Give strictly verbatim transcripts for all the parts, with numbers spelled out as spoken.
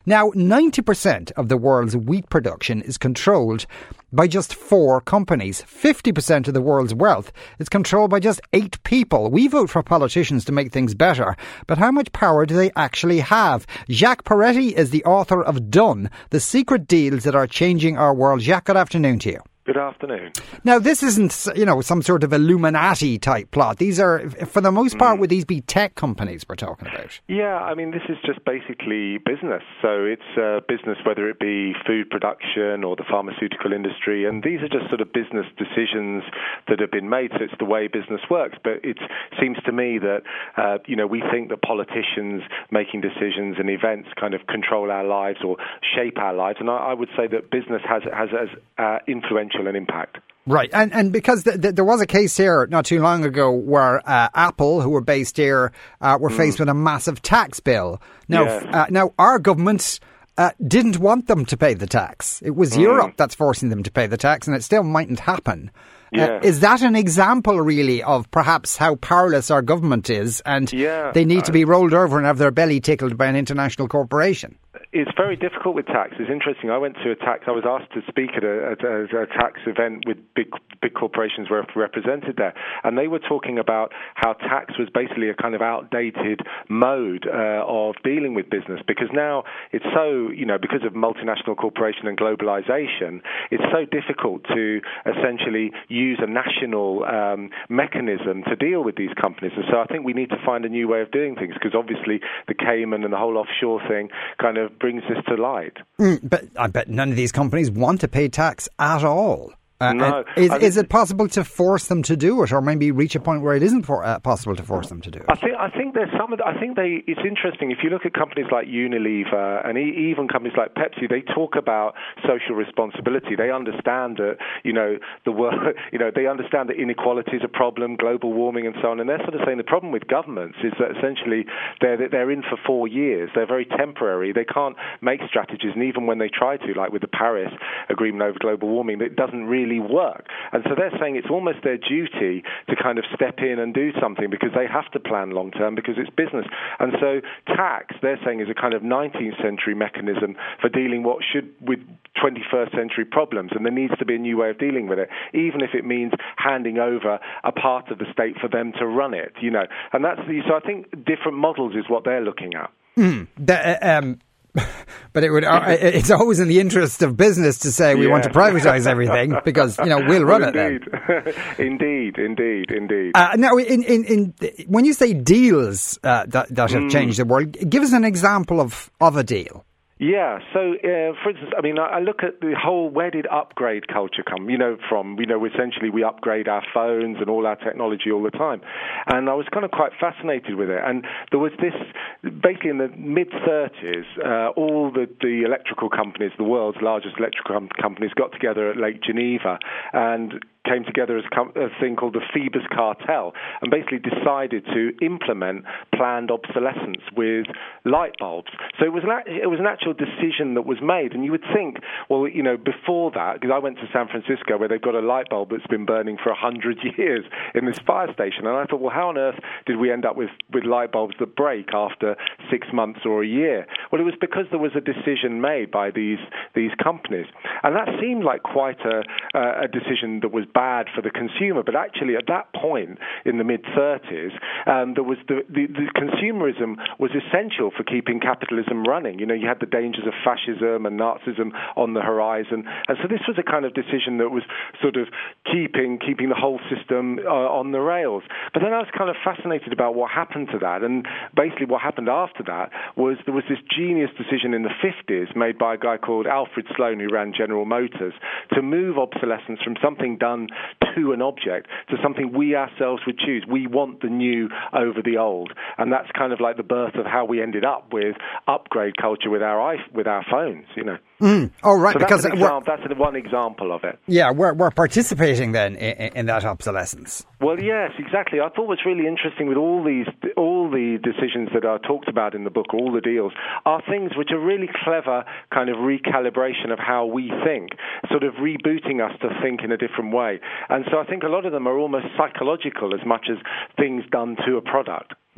Now, ninety percent of the world's wheat production is controlled by just four companies. fifty percent of the world's wealth is controlled by just eight people. We vote for politicians to make things better, but how much power do they actually have? Jacques Peretti is the author of Done, The Secret Deals That Are Changing Our World. Jacques, good afternoon to you. Good afternoon. Now, this isn't, you know, some sort of Illuminati type plot. These are, for the most part, mm. would these be tech companies we're talking about? Yeah, I mean, this is just basically business. So it's uh, business, whether it be food production or the pharmaceutical industry. And these are just sort of business decisions that have been made. So it's the way business works. But it seems to me that, uh, you know, we think that politicians making decisions and events kind of control our lives or shape our lives. And I, I would say that business has, has, has uh, influential an impact. Right, and and because th- th- there was a case here not too long ago where uh, Apple, who were based here, uh, were mm. faced with a massive tax bill. Now, yes. uh, now our government uh, didn't want them to pay the tax. It was mm. Europe that's forcing them to pay the tax, and it still mightn't happen. Yeah. Uh, is that an example, really, of perhaps how powerless our government is, and yeah. they need to be rolled over and have their belly tickled by an international corporation? It's very difficult with tax. It's interesting. I went to a tax. I was asked to speak at a, at a, a tax event with big big corporations were represented there, and they were talking about how tax was basically a kind of outdated mode uh, of dealing with business, because now it's so, you know, because of multinational corporation and globalization, it's so difficult to essentially use a national um, mechanism to deal with these companies. And so I think we need to find a new way of doing things, because obviously the Cayman and the whole offshore thing kind of brings this to light. Mm, but I bet none of these companies want to pay tax at all. Uh, no, is, is it possible to force them to do it, or maybe reach a point where it isn't for, uh, possible to force them to do it? I think I think there's some. Of the, I think they. It's interesting if you look at companies like Unilever and e- even companies like Pepsi. They talk about social responsibility. They understand that, you know, the world. You know, they understand that inequality is a problem, global warming, and so on. And they're sort of saying the problem with governments is that essentially they're they're in for four years. They're very temporary. They can't make strategies, and even when they try to, like with the Paris Agreement over global warming, it doesn't really work. And so they're saying it's almost their duty to kind of step in and do something, because they have to plan long term, because it's business. And so tax, they're saying, is a kind of nineteenth century mechanism for dealing what should with twenty-first century problems, and there needs to be a new way of dealing with it, even if it means handing over a part of the state for them to run it, you know. And that's the, so I think different models is what they're looking at. Mm, the, uh, um But it would, uh, it's always in the interest of business to say we yeah. want to privatise everything, because, you know, we'll run well, it then. Indeed, indeed, indeed. Uh, now, in, in, in, when you say deals uh, that, that have mm. changed the world, give us an example of, of a deal. Yeah, so uh, for instance, I mean, I, I look at the whole, where did upgrade culture come, you know, from? You know, essentially we upgrade our phones and all our technology all the time. And I was kind of quite fascinated with it. And there was this, basically in the mid-thirties, uh, all the, the electrical companies, the world's largest electrical com- companies, got together at Lake Geneva and came together as com- a thing called the Phoebus Cartel, and basically decided to implement planned obsolescence with light bulbs. So it was an, it was an actual decision that was made, and you would think, well, you know, before that, because I went to San Francisco where they've got a light bulb that's been burning for a hundred years in this fire station, and I thought, well, how on earth did we end up with, with light bulbs that break after six months or a year? Well, it was because there was a decision made by these these companies, and that seemed like quite a, a decision that was bad for the consumer. But actually, at that point in the mid-thirties, um, there was the, the, the consumerism was essential for keeping capitalism running. You know, you had the dangers of fascism and Nazism on the horizon, and so this was a kind of decision that was sort of keeping keeping the whole system uh, on the rails. But then I was kind of fascinated about what happened to that, and basically what happened after that was there was this genius decision in the fifties made by a guy called Alfred Sloan, who ran General Motors, to move obsolescence from something done to an object to something we ourselves would choose. We want the new over the old, and that's kind of like the birth of how we ended up with upgrade culture with our with our phones, you know. Mm. Oh, right, so because that's, an example, that's one example of it. Yeah, we're we're participating then in, in that obsolescence. Well, yes, exactly. I thought what's really interesting with all these all the decisions that are talked about in the book, all the deals, are things which are really clever kind of recalibration of how we think, sort of rebooting us to think in a different way. And so I think a lot of them are almost psychological as much as things done to a product.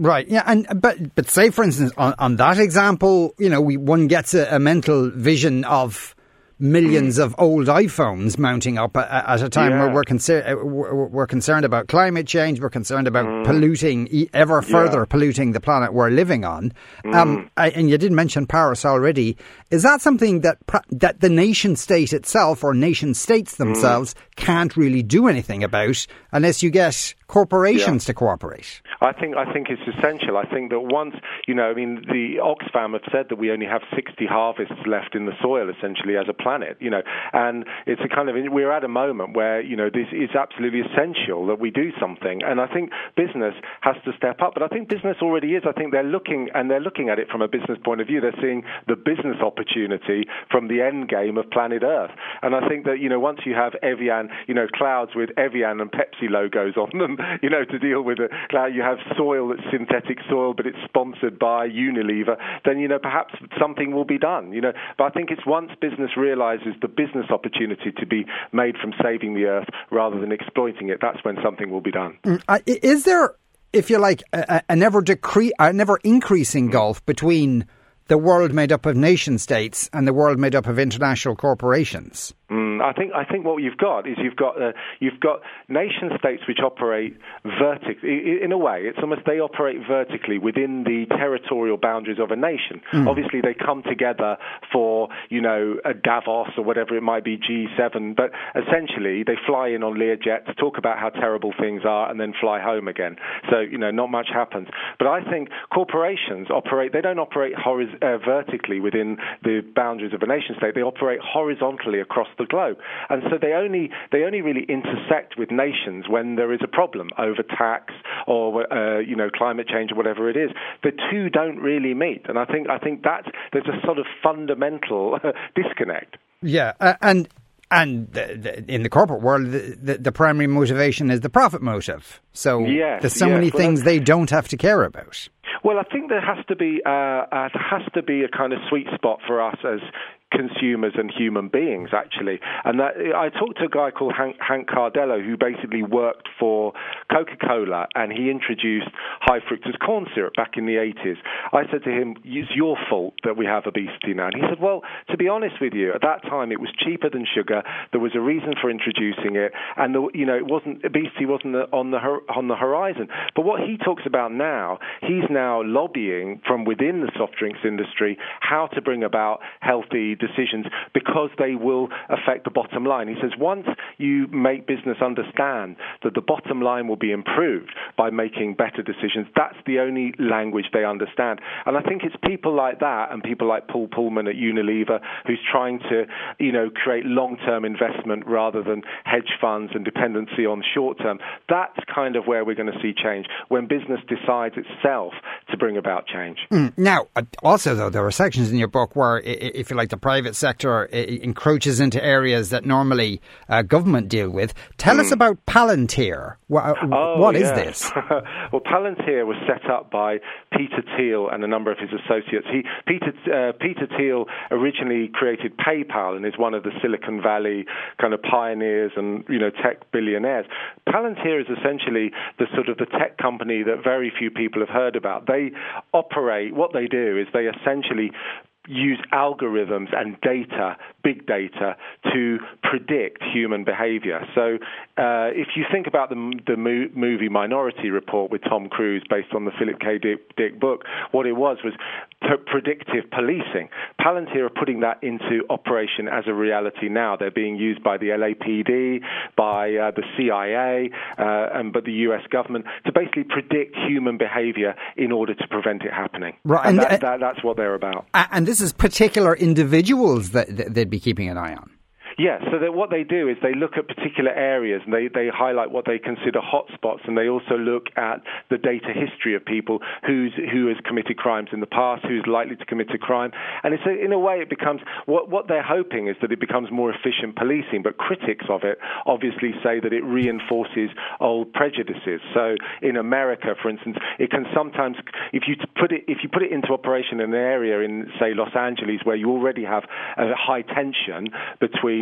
Right, yeah, and but but say, for instance, on, on that example, you know, we one gets a, a mental vision of millions of old iPhones mounting up at a time yeah. where we're, concer- we're concerned about climate change, we're concerned about mm. polluting, ever further yeah. polluting the planet we're living on. Mm. Um, and you did mention Paris already. Is that something that that the nation state itself or nation states themselves mm. can't really do anything about unless you get corporations yeah. to cooperate? I think I think it's essential. I think that once, you know, I mean, the Oxfam have said that we only have sixty harvests left in the soil, essentially, as a planet, you know, and it's a kind of, we're at a moment where, you know, this is absolutely essential that we do something. And I think business has to step up. But I think business already is. I think they're looking, and they're looking at it from a business point of view. They're seeing the business opportunity from the end game of planet Earth. And I think that, you know, once you have Evian, you know, clouds with Evian and Pepsi logos on them, you know, to deal with it, cloud, you have soil that's synthetic soil, but it's sponsored by Unilever, then, you know, perhaps something will be done, you know. But I think it's once business realizes the business opportunity to be made from saving the earth rather than exploiting it, that's when something will be done. Mm, uh, is there, if you like, a, a never decre- a never increasing mm. gulf between the world made up of nation states and the world made up of international corporations? Mm, I think I think what you've got is you've got uh, you've got nation states which operate vertically. In a way, it's almost they operate vertically within the territorial boundaries of a nation. Mm. Obviously, they come together for, you know, a Davos or whatever it might be, G seven. But essentially, they fly in on Learjet to talk about how terrible things are and then fly home again. So, you know, not much happens. But I think corporations operate. They don't operate horiz- uh, vertically within the boundaries of a nation state. They operate horizontally across the globe, and so they only they only really intersect with nations when there is a problem over tax or uh, you know, climate change or whatever it is. The two don't really meet, and I think I think that there's a sort of fundamental disconnect. Yeah, uh, and and the, the, in the corporate world, the, the, the primary motivation is the profit motive. So yes, there's so yes. many well, things they don't have to care about. Well, I think there has to be uh, uh, there has to be a kind of sweet spot for us as consumers and human beings, actually. And that, I talked to a guy called Hank, Hank Cardello, who basically worked for Coca-Cola, and he introduced high fructose corn syrup back in the eighties. I said to him, it's your fault that we have obesity now. And he said, well, to be honest with you, at that time it was cheaper than sugar. There was a reason for introducing it, and the, you know, it wasn't obesity wasn't on the on the horizon. But what he talks about now, he's now lobbying from within the soft drinks industry how to bring about healthy decisions because they will affect the bottom line. He says once you make business understand that the bottom line will be improved by making better decisions, that's the only language they understand. And I think it's people like that and people like Paul Pullman at Unilever who's trying to, you know, create long-term investment rather than hedge funds and dependency on short-term. That's kind of where we're going to see change, when business decides itself to bring about change. Mm. Now, also, though, there are sections in your book where, if you like, the private sector encroaches into areas that normally uh, government deal with. Tell mm. us about Palantir. What, oh, what yes. is this? Well, Palantir was set up by Peter Thiel and a number of his associates. He, Peter, uh, Peter Thiel originally created PayPal and is one of the Silicon Valley kind of pioneers and, you know, tech billionaires. Palantir is essentially the sort of the tech company that very few people have heard about. They operate, what they do is they essentially use algorithms and data, big data, to predict human behavior. So uh, if you think about the, the mo- movie Minority Report with Tom Cruise based on the Philip K. Dick, Dick book, what it was was p- predictive policing. Palantir are putting that into operation as a reality now. They're being used by the L A P D, by uh, the C I A, uh, and but the U S government to basically predict human behavior in order to prevent it happening. Right, and, and that, uh, that, that's what they're about. And this is particular individuals that, that they'd be keeping an eye on. Yes, so that what they do is they look at particular areas and they, they highlight what they consider hotspots, and they also look at the data history of people who's who has committed crimes in the past, who's likely to commit a crime. And it's a, in a way it becomes, what, what they're hoping is that it becomes more efficient policing, but critics of it obviously say that it reinforces old prejudices. So in America, for instance, it can sometimes, if you put it if you put it into operation in an area in, say, Los Angeles, where you already have a high tension between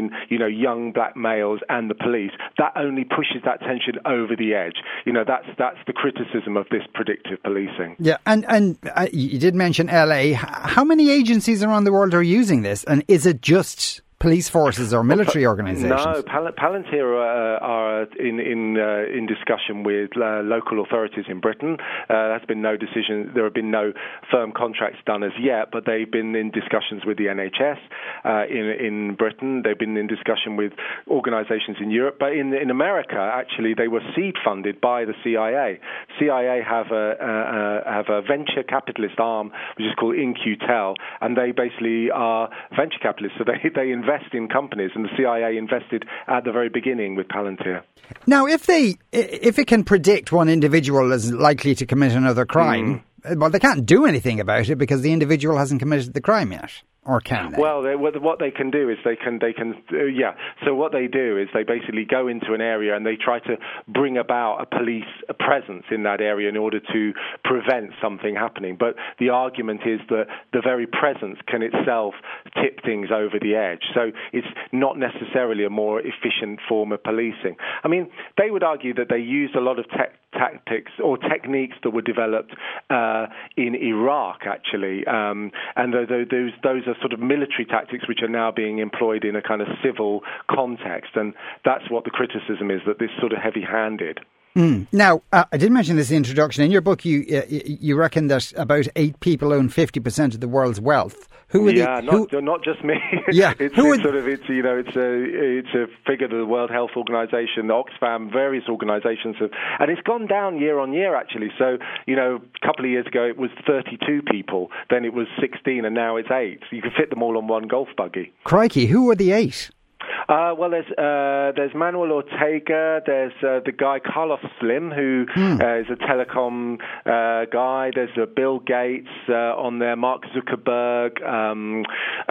between, you know, young black males and the police, that only pushes that tension over the edge. You know, that's that's the criticism of this predictive policing. Yeah, and, and uh, you did mention L A. How many agencies around the world are using this? And is it just police forces or military well, organisations? No, Pal- Palantir uh, are in in uh, in discussion with uh, local authorities in Britain. Uh, there's been no decision. There have been no firm contracts done as yet, but they've been in discussions with the N H S uh, in in Britain. They've been in discussion with organisations in Europe. But in in America, actually, they were seed funded by the C I A. C I A have a uh, have a venture capitalist arm which is called In-Q-Tel, and they basically are venture capitalists. So they they invest invest in companies, and the C I A invested at the very beginning with Palantir. Now, if they, if it can predict one individual is likely to commit another crime, mm. well, they can't do anything about it because the individual hasn't committed the crime yet. Or can they? Well, they, what they can do is they can, they can, uh, yeah. So what they do is they basically go into an area and they try to bring about a police presence in that area in order to prevent something happening. But the argument is that the very presence can itself tip things over the edge. So it's not necessarily a more efficient form of policing. I mean, they would argue that they used a lot of tech tactics or techniques that were developed uh, in Iraq, actually, um, and those those are sort of military tactics which are now being employed in a kind of civil context, and that's what the criticism is, that this sort of heavy-handed. Mm. Now, uh, I did mention this in the introduction. In your book, you uh, you reckon that about eight people own fifty percent of the world's wealth. Who are yeah, the, not who, not just me. Yeah, it's, who it's are, sort of it's you know it's a it's a figure of the World Health Organization, the Oxfam, various organisations have, and it's gone down year on year actually. So you know, a couple of years ago it was thirty-two people, then it was sixteen, and now it's eight. So you can fit them all on one golf buggy. Crikey, who are the eight? Uh, well, there's uh, there's Manuel Ortega, there's uh, the guy Carlos Slim, who mm. uh, is a telecom uh, guy. There's uh, Bill Gates uh, on there, Mark Zuckerberg, um,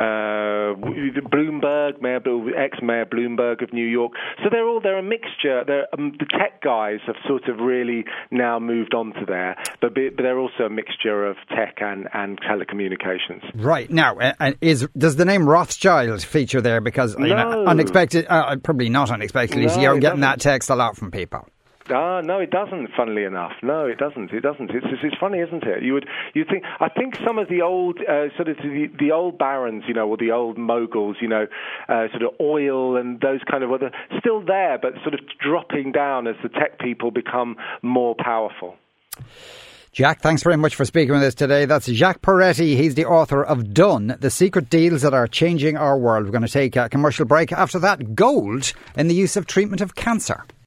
uh, Bloomberg, Mayor, ex-Mayor Bloomberg of New York. So they're all they're a mixture. They're, um, the tech guys have sort of really now moved on to there, but, but they're also a mixture of tech and, and telecommunications. Right now, uh, is does the name Rothschild feature there? Because you no. know, unexpected, uh, probably not unexpectedly. No, so you're getting doesn't. that text a lot from people. Ah, no, it doesn't. Funnily enough, no, it doesn't. It doesn't. It's it's, it's funny, isn't it? You would you think? I think some of the old uh, sort of the, the old barons, you know, or the old moguls, you know, uh, sort of oil and those kind of other still there, but sort of dropping down as the tech people become more powerful. Jack, thanks very much for speaking with us today. That's Jacques Peretti. He's the author of Done, The Secret Deals That Are Changing Our World. We're going to take a commercial break. After that, gold in the use of treatment of cancer.